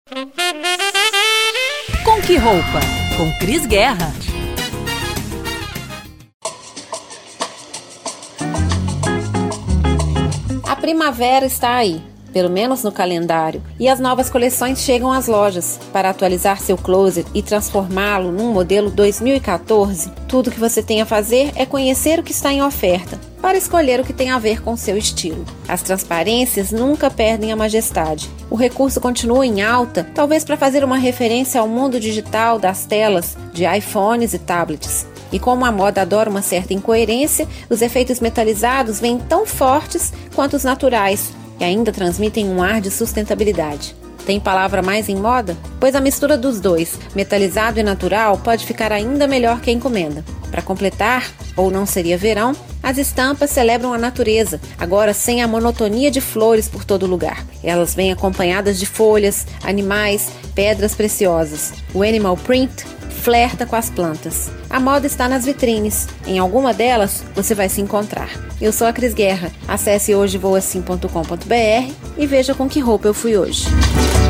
Com que roupa? Com Cris Guerra. A primavera está aí, pelo menos no calendário, e as novas coleções chegam às lojas. Para atualizar seu closet e transformá-lo num modelo 2014, tudo que você tem a fazer é conhecer o que está em oferta, para escolher o que tem a ver com seu estilo. As transparências nunca perdem a majestade. O recurso continua em alta, talvez para fazer uma referência ao mundo digital das telas de iPhones e tablets. E como a moda adora uma certa incoerência, os efeitos metalizados vêm tão fortes quanto os naturais e ainda transmitem um ar de sustentabilidade. Tem palavra mais em moda? Pois a mistura dos dois, metalizado e natural, pode ficar ainda melhor que a encomenda. Para completar, ou não seria verão, as estampas celebram a natureza, agora sem a monotonia de flores por todo lugar. Elas vêm acompanhadas de folhas, animais, pedras preciosas. O animal print flerta com as plantas. A moda está nas vitrines. Em alguma delas, você vai se encontrar. Eu sou a Cris Guerra. Acesse hojevoasim.com.br e veja com que roupa eu fui hoje.